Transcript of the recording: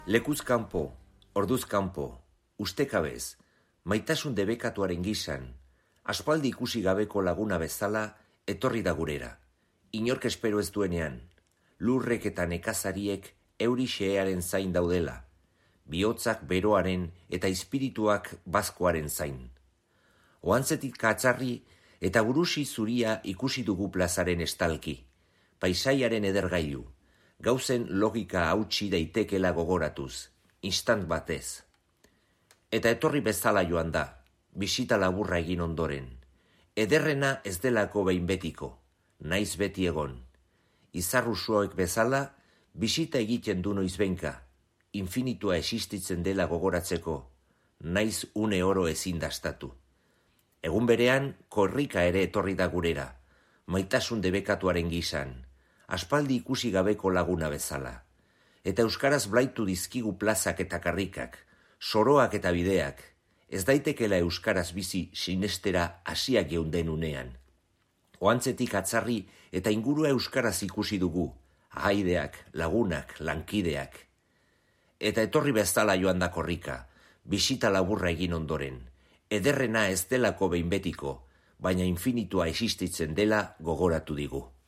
Lekuz kanpo, orduz kanpo, ustekabez, maitasun debekatuaren gisan, aspaldi ikusi gabeko laguna bezala, etorri da gurera. Inork espero ez duenean, lurrek eta nekazariek euri xehearen zain daudela, bihotzak beroaren eta espirituak bazkoaren zain. Oantzetik katzarri eta burusi zuria ikusi dugu plazaren estalki, paisaiaren edergailu, gauzen logika hautsi daitekela gogoratuz, instant batez. Eta etorri bezala joan da, bisita laburra egin ondoren. Ederrena ez delako behin betiko, naiz beti egon. Izarrusuoek bezala, bisita egiten du noizbenka, infinitua existitzen dela gogoratzeko, naiz une oro ezin dastatu. Egun berean, korrika ere etorri da gurera, maitasun debekatuaren gisan, aspaldi ikusi gabeko laguna bezala. Eta euskaraz blaitu dizkigu plazak eta karrikak, soroak eta bideak, ez daitekela euskaraz bizi sinestera hasiak geunden unean. Oantzetik atzarri eta ingurua euskaraz ikusi dugu, ahaideak, lagunak, lankideak. Eta etorri bezala joan da korrika, bisita laburra egin ondoren. Ederrena ez delako behin betiko, baina infinitua existitzen dela gogoratu digu.